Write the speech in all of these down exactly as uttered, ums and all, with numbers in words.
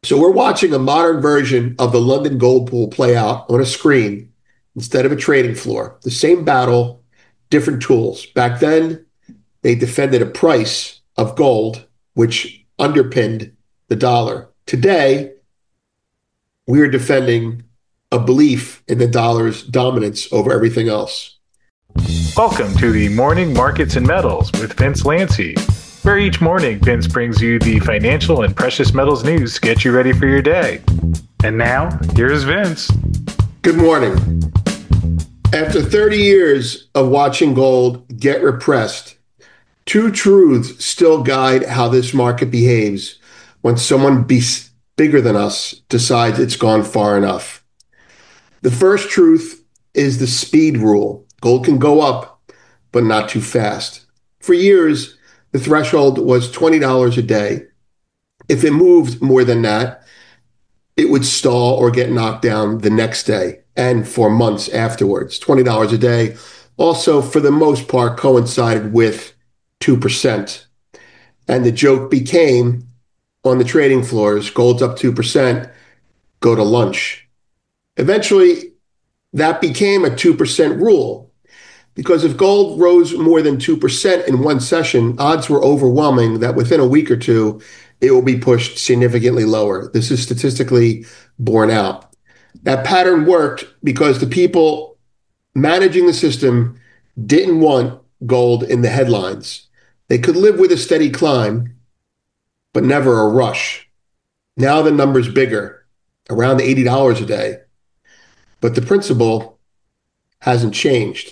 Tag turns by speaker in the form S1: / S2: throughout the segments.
S1: So we're watching a modern version of the London Gold Pool play out on a screen instead of a trading floor. The same battle, different tools. Back then, they defended a price of gold, which underpinned the dollar. Today, we are defending a belief in the dollar's dominance over everything else.
S2: Welcome to the Morning Markets and Metals with Vince Lanci, where each morning Vince brings you the financial and precious metals news to get you ready for your day. And now, here's Vince.
S1: Good morning. After thirty years of watching gold get repressed, two truths still guide how this market behaves when someone be- bigger than us decides it's gone far enough. The first truth is the speed rule. Gold can go up, but not too fast. For years, the threshold was twenty dollars a day. If it moved more than that, it would stall or get knocked down the next day and for months afterwards. twenty dollars a day also, for the most part, coincided with two percent. And the joke became, on the trading floors, gold's up two percent, go to lunch. Eventually, that became a two percent rule. Because if gold rose more than two percent in one session, odds were overwhelming that within a week or two, it will be pushed significantly lower. This is statistically borne out. That pattern worked because the people managing the system didn't want gold in the headlines. They could live with a steady climb, but never a rush. Now the number's bigger, around eighty dollars a day. But the principle hasn't changed.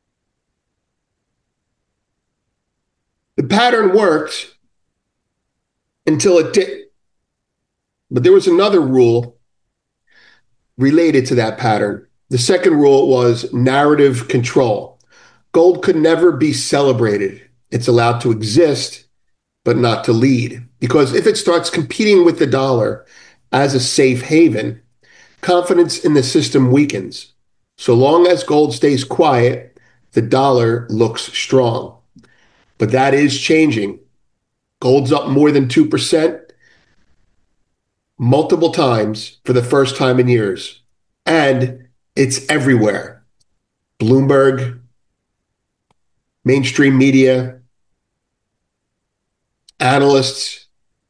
S1: The pattern worked until it didn't. But there was another rule related to that pattern. The second rule was narrative control. Gold could never be celebrated. It's allowed to exist, but not to lead. Because if it starts competing with the dollar as a safe haven, confidence in the system weakens. So long as gold stays quiet, the dollar looks strong. But that is changing. Gold's up more than two percent multiple times for the first time in years. And it's everywhere. Bloomberg, mainstream media, analysts,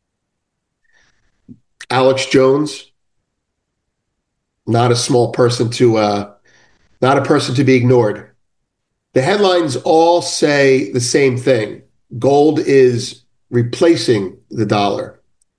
S1: Alex Jones, not a small person to, uh, not a person to be ignored. The headlines all say the same thing. Gold is replacing the dollar.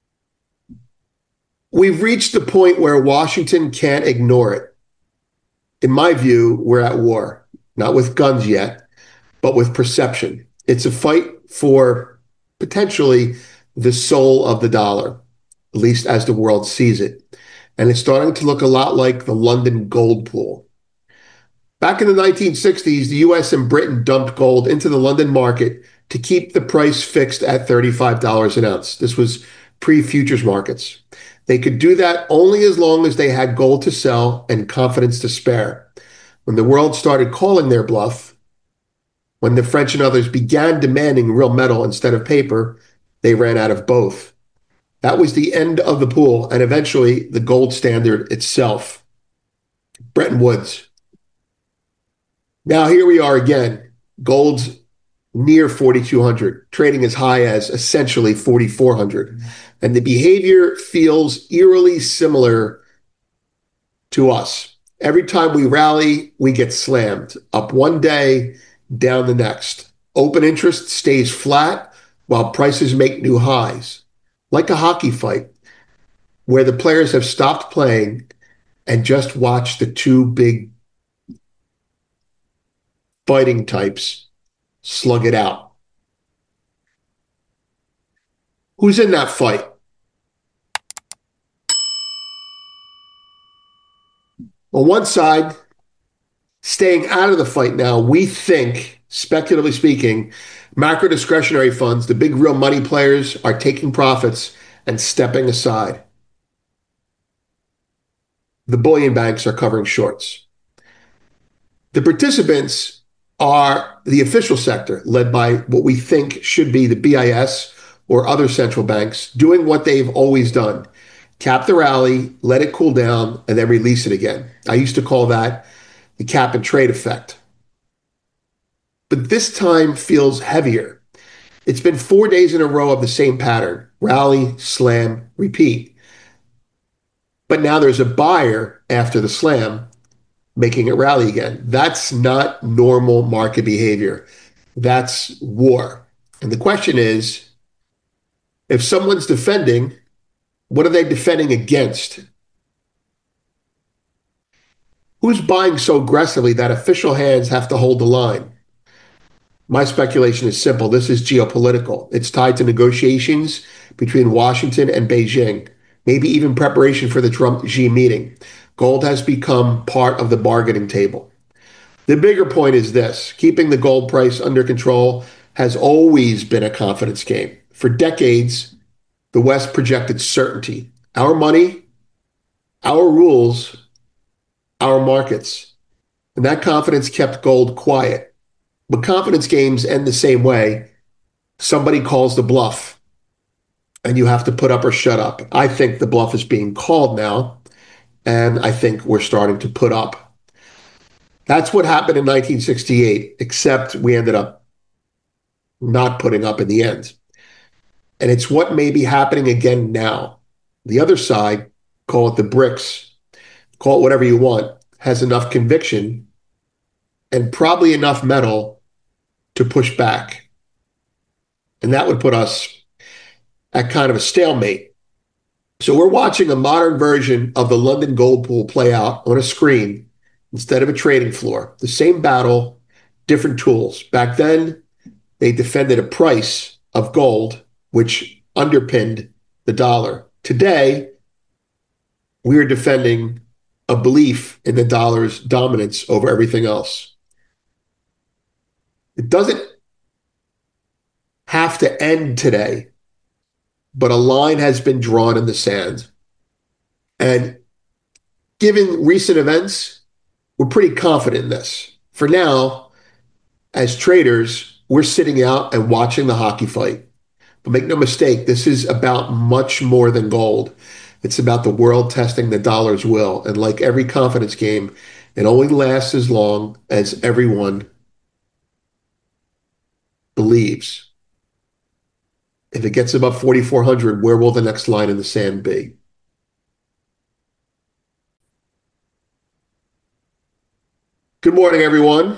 S1: We've reached the point where Washington can't ignore it. In my view, we're at war, not with guns yet, but with perception. It's a fight for potentially the soul of the dollar, at least as the world sees it. And it's starting to look a lot like the London Gold Pool. Back in the nineteen sixties, the U S and Britain dumped gold into the London market to keep the price fixed at thirty-five dollars an ounce. This was pre-futures markets. They could do that only as long as they had gold to sell and confidence to spare. When the world started calling their bluff, when the French and others began demanding real metal instead of paper, they ran out of both. That was the end of the pool and eventually the gold standard itself. Bretton Woods. Now here we are again. Gold's near forty-two hundred, trading as high as essentially forty-four hundred. And the behavior feels eerily similar to us. Every time we rally, we get slammed. Up one day, down the next. Open interest stays flat while prices make new highs. Like a hockey fight, where the players have stopped playing and just watch the two big fighting types slug it out. Who's in that fight? On one side, staying out of the fight now, we think, speculatively speaking, macro discretionary funds, the big real money players, are taking profits and stepping aside. The bullion banks are covering shorts. The participants are the official sector, led by what we think should be the B I S or other central banks, doing what they've always done, cap the rally, let it cool down, and then release it again. I used to call that the cap and trade effect. But this time feels heavier. It's been four days in a row of the same pattern: rally, slam, repeat. But now there's a buyer after the slam making it rally again. That's not normal market behavior. That's war. And the question is, if someone's defending, what are they defending against? Who's buying so aggressively that official hands have to hold the line? My speculation is simple. This is geopolitical. It's tied to negotiations between Washington and Beijing, maybe even preparation for the Trump-Xi meeting. Gold has become part of the bargaining table. The bigger point is this: keeping the gold price under control has always been a confidence game. For decades, the West projected certainty. Our money, our rules, our markets. And that confidence kept gold quiet. But confidence games end the same way. Somebody calls the bluff, and you have to put up or shut up. I think the bluff is being called now, and I think we're starting to put up. That's what happened in nineteen sixty-eight, except we ended up not putting up in the end. And it's what may be happening again now. The other side, call it the BRICS, call it whatever you want, has enough conviction and probably enough metal to push back. And that would put us at kind of a stalemate. So we're watching a modern version of the London gold pool play out on a screen instead of a trading floor. The same battle, different tools. Back then, they defended a price of gold, which underpinned the dollar. Today, we are defending a belief in the dollar's dominance over everything else. It doesn't have to end today, but a line has been drawn in the sand. And given recent events, we're pretty confident in this. For now, as traders, we're sitting out and watching the hockey fight. But make no mistake, this is about much more than gold. It's about the world testing the dollar's will. And like every confidence game, it only lasts as long as everyone believes. If it gets above forty-four hundred, where will the next line in the sand be? Good morning, everyone.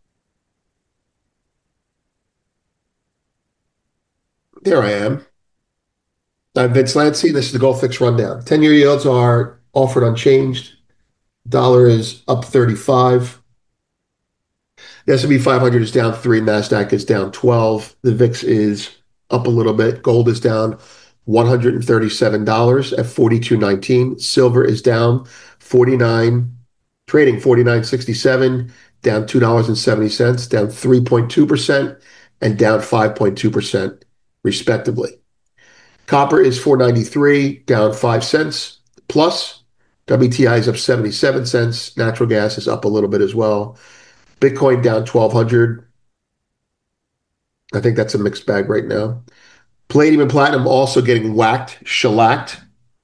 S1: There I am. I'm Vince Lanci. This is the Gold Fix Rundown. ten-year yields are offered unchanged. Dollar is up thirty-five. The S and P five hundred is down three. NASDAQ is down twelve. The V I X is up a little bit. Gold is down one hundred thirty-seven dollars at forty-two nineteen. Silver is down forty-nine, trading forty-nine sixty-seven, down two dollars and seventy cents, down three point two percent and down five point two percent respectively. Copper is four ninety-three, down five cents plus. W T I is up seventy-seven cents. Natural gas is up a little bit as well. Bitcoin down twelve hundred. I think that's a mixed bag right now. Palladium and platinum also getting whacked, shellacked.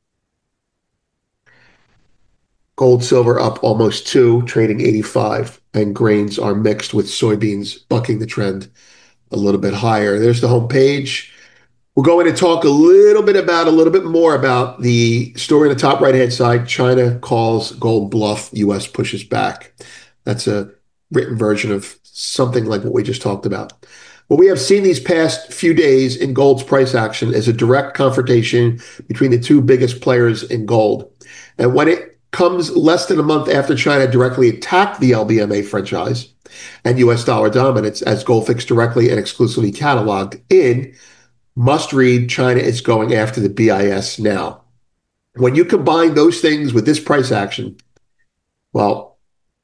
S1: Gold, silver up almost two, trading eighty-five. And grains are mixed with soybeans bucking the trend a little bit higher. There's the home page. We're going to talk a little bit about, a little bit more about the story on the top right-hand side. China calls gold bluff, U S pushes back. That's a written version of something like what we just talked about. What we have seen these past few days in gold's price action is a direct confrontation between the two biggest players in gold. And when it comes less than a month after China directly attacked the L B M A franchise and U S dollar dominance, as GoldFix directly and exclusively cataloged in, must read, China is going after the B I S now. When you combine those things with this price action, well,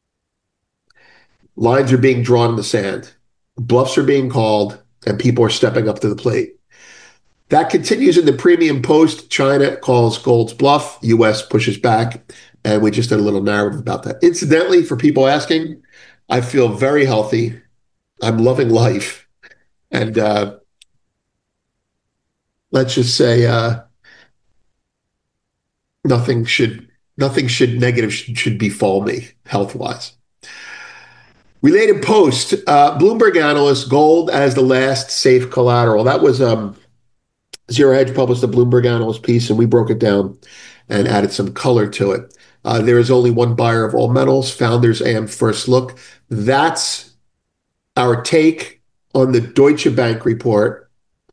S1: lines are being drawn in the sand, bluffs are being called, and people are stepping up to the plate. That continues in the premium post. China calls gold's bluff, U S pushes back, and we just did a little narrative about that. Incidentally, for people asking, I feel very healthy. I'm loving life. And uh, let's just say uh, nothing should nothing should negative should, should befall me health wise. Related post, uh, Bloomberg analyst, gold as the last safe collateral. That was um, Zero Hedge published a Bloomberg analyst piece, and we broke it down and added some color to it. Uh, there is only one buyer of all metals, Founders A M First Look. That's our take on the Deutsche Bank report,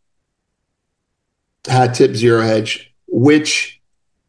S1: hat tip Zero Hedge, which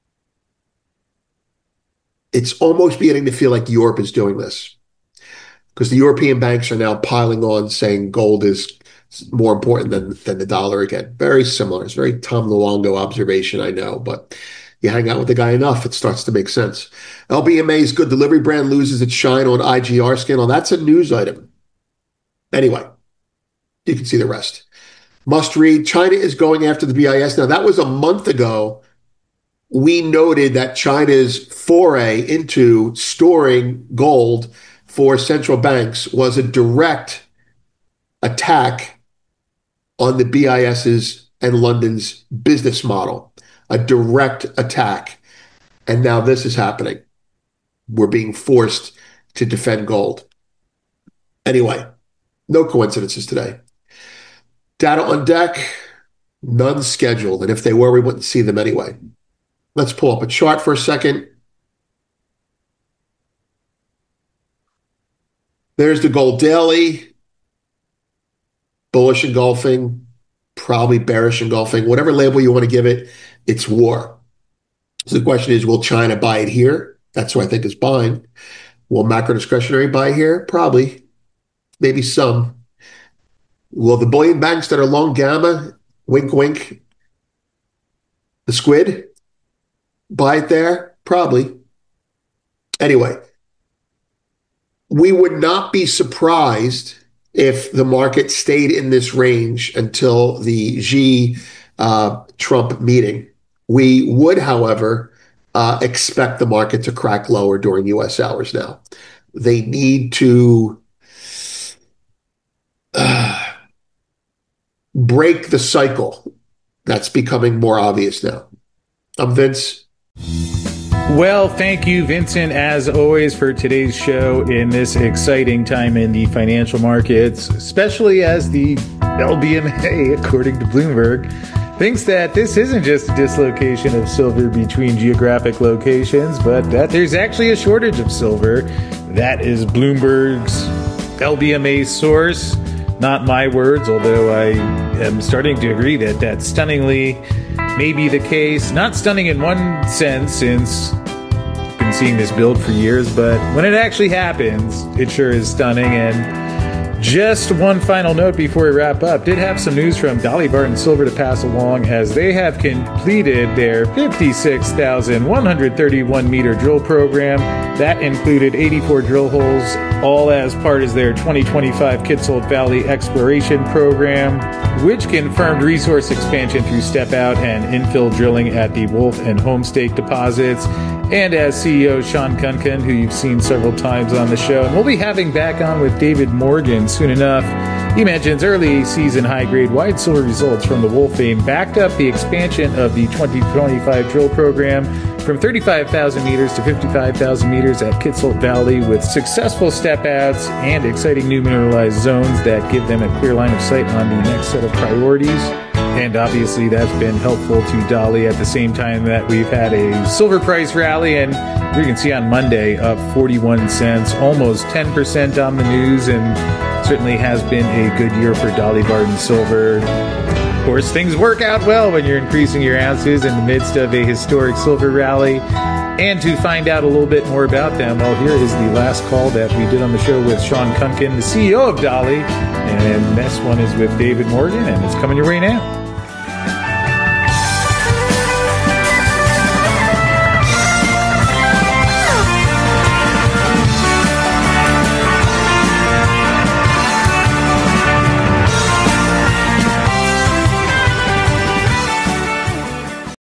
S1: it's almost beginning to feel like Europe is doing this, because the European banks are now piling on saying gold is more important than, than the dollar again. Very similar. It's a very Tom Luongo observation, I know, but you hang out with the guy enough, it starts to make sense. L B M A's good delivery brand loses its shine on I G R scandal. That's a news item. Anyway, you can see the rest. Must read, China is going after the B I S. Now, that was a month ago. We noted that China's foray into storing gold for central banks was a direct attack on the BIS's and London's business model, a direct attack. And now this is happening. We're being forced to defend gold. Anyway, no coincidences today. Data on deck, none scheduled. And if they were, we wouldn't see them anyway. Let's pull up a chart for a second. There's the gold daily. Bullish engulfing, probably bearish engulfing, whatever label you want to give it, it's war. So the question is, will China buy it here? That's who I think is buying. Will macro discretionary buy here? Probably. Maybe some. Will the bullion banks that are long gamma, wink, wink, the squid, buy it there? Probably. Anyway, we would not be surprised if the market stayed in this range until the Xi uh, Trump meeting. We would, however, uh, expect the market to crack lower during U S hours now. They need to uh, break the cycle. That's becoming more obvious now. I'm Vince.
S2: Well, thank you, Vincent, as always, for today's show in this exciting time in the financial markets, especially as the L B M A, according to Bloomberg, thinks that this isn't just a dislocation of silver between geographic locations, but that there's actually a shortage of silver. That is Bloomberg's L B M A source, not my words, although I am starting to agree that that stunningly may be the case. Not stunning in one sense, since I've been seeing this build for years, but when it actually happens, it sure is stunning. And just one final note before we wrap up, did have some news from Dolly Varden Silver to pass along, as they have completed their fifty-six thousand one hundred thirty-one meter drill program. That included eighty-four drill holes, all as part of their twenty twenty-five Kitsault Valley exploration program, which confirmed resource expansion through step-out and infill drilling at the Wolf and Homestake deposits. And as C E O Sean Kunkin, who you've seen several times on the show, and we'll be having back on with David Morgan soon enough, he mentions early season high-grade wide silver results from the Wolf vein backed up the expansion of the twenty twenty-five drill program from thirty-five thousand meters to fifty-five thousand meters at Kitsault Valley, with successful step-outs and exciting new mineralized zones that give them a clear line of sight on the next set of priorities. And obviously that's been helpful to Dolly at the same time that we've had a silver price rally, and you can see on Monday up forty-one cents, almost ten percent on the news, and certainly has been a good year for Dolly Varden Silver. Of course, things work out well when you're increasing your ounces in the midst of a historic silver rally. And to find out a little bit more about them, well, here is the last call that we did on the show with Sean Kunkin, the C E O of Dolly. And this one is with David Morgan, and it's coming your way now.